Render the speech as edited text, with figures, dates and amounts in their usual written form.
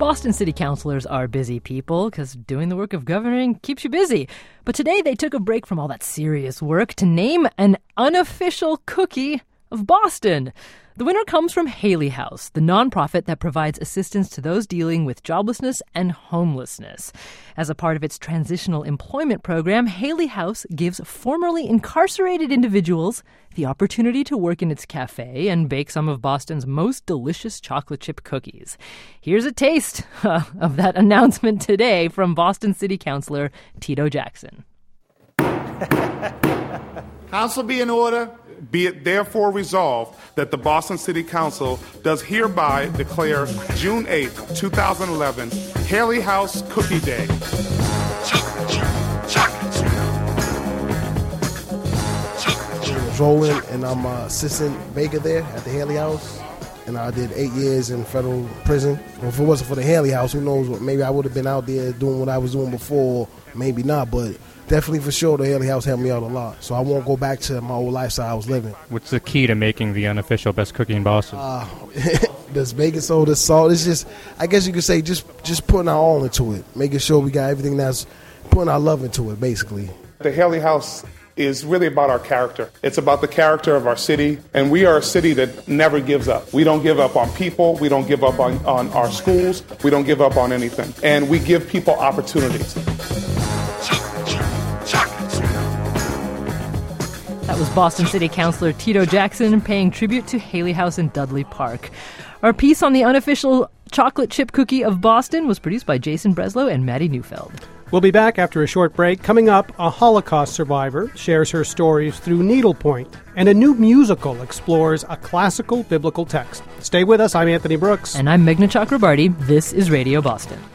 Boston City Councilors are busy people because doing the work of governing keeps you busy. But today they took a break from all that serious work to name an unofficial cookie of Boston. The winner comes from Haley House, the nonprofit that provides assistance to those dealing with joblessness and homelessness. As a part of its transitional employment program, Haley House gives formerly incarcerated individuals the opportunity to work in its cafe and bake some of Boston's most delicious chocolate chip cookies. Here's a taste of that announcement today from Boston City Councilor Tito Jackson. Council be in order. Be it therefore resolved that the Boston City Council does hereby declare June 8, 2011, Haley House Cookie Day. Roland, and I'm an assistant baker there at the Haley House. And I did 8 years in federal prison. If it wasn't for the Haley House, who knows, maybe I would have been out there doing what I was doing before, maybe not, but definitely for sure the Haley House helped me out a lot. So I won't go back to my old lifestyle I was living. What's the key to making the unofficial best cookie in Boston? There's baking soda, salt. It's just, I guess you could say, just putting our all into it, making sure we got everything that's putting our love into it, basically. The Haley House is really about our character. It's about the character of our city, and we are a city that never gives up. We don't give up on people. We don't give up on our schools. We don't give up on anything. And we give people opportunities. That was Boston City Councilor Tito Jackson paying tribute to Haley House in Dudley Park. Our piece on the unofficial chocolate chip cookie of Boston was produced by Jason Breslow and Maddie Neufeld. We'll be back after a short break. Coming up, a Holocaust survivor shares her stories through needlepoint, and a new musical explores a classical biblical text. Stay with us. I'm Anthony Brooks. And I'm Meghna Chakrabarty. This is Radio Boston.